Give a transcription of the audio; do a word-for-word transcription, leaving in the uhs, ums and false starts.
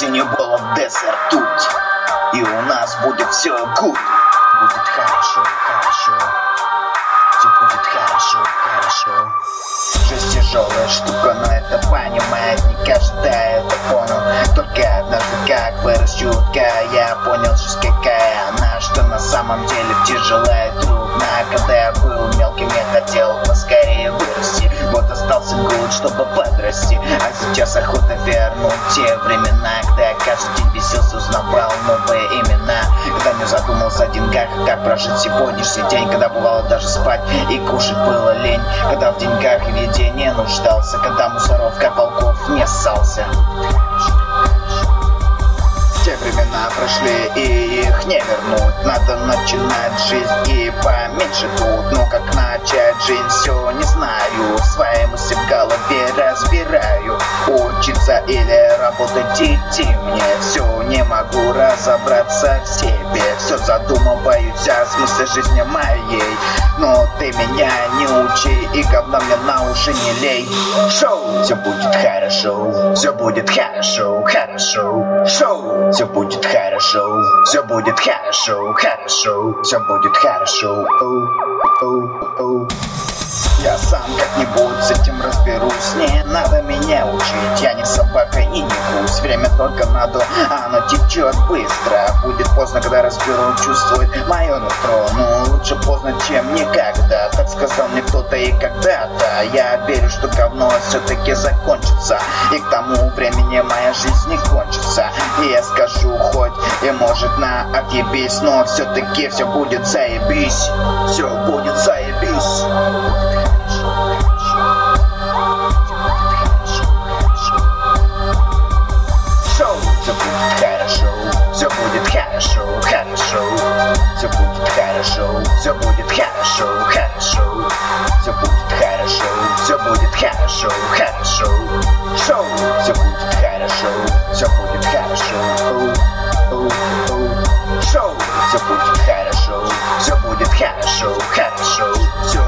Синий голов десерт тут, и у нас будет все good. Будет хорошо, хорошо, все будет хорошо, хорошо. Жизнь тяжелая штука, но это понимает не каждый, это понял. Только однажды, как вырос чутка, я понял, жизнь какая она, что на самом деле тяжелая и трудна. Когда я был мелким, я хотел поскорее вырасти, вот остался год, чтобы подрасти. А сейчас охота вернуть те времена, когда я каждый день бесился, узнавал новые имена. Когда не задумался о деньгах, как прожить сегодняшний день, когда бывало даже спать и кушать было лень, когда в деньгах и в еде не нуждался, когда мусоров, как волков, не ссался. Те времена прошли, и их не вернуть. Надо начинать жизнь и поменьше тут. Но как начать жизнь, все не знаю. Свои мысли в голове разбираю. Учиться или работать идти мне, все не могу разобраться в себе. Все задумываюсь о смысле жизни моей. Но ты меня не учи и говна мне на уши не лей. Шоу! Все будет хорошо, все будет хорошо, хорошо. Шоу! Все будет хорошо, все будет хорошо, хорошо. Все будет хорошо. Оу, оу, оу. Я сам как-нибудь с этим разберусь. Не надо меня учить, я не собака и не гусь. Время только надо, оно течет быстро. Будет поздно, когда разберу, чувствует мое нутро. Но лучше поздно, чем никогда. Так сказал мне кто-то и когда-то. Я верю, что говно все-таки закончится, и к тому времени моя жизнь не кончится. И я скажу хоть и может на отъебись, но все-таки все будет заебись. Все будет заебись. Все будет хорошо, хорошо, все будет хорошо, все будет хорошо, хорошо, все будет хорошо, все будет хорошо, хорошо, шоу, все будет хорошо, все будет хорошо, оу, оу, оу, шоу, все будет хорошо, все будет хорошо, хорошо, все